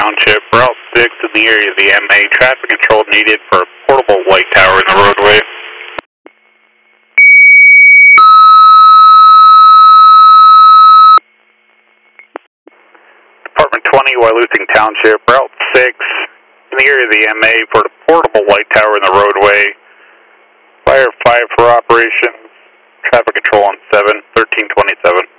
Township, Route 6 in the area of the MA. Traffic control needed for a portable light tower in the roadway. Department 20, Wyalusing Township, Route 6 in the area of the MA for the portable light tower in the roadway. Fire 5 for operations. Traffic control on 7, 1327.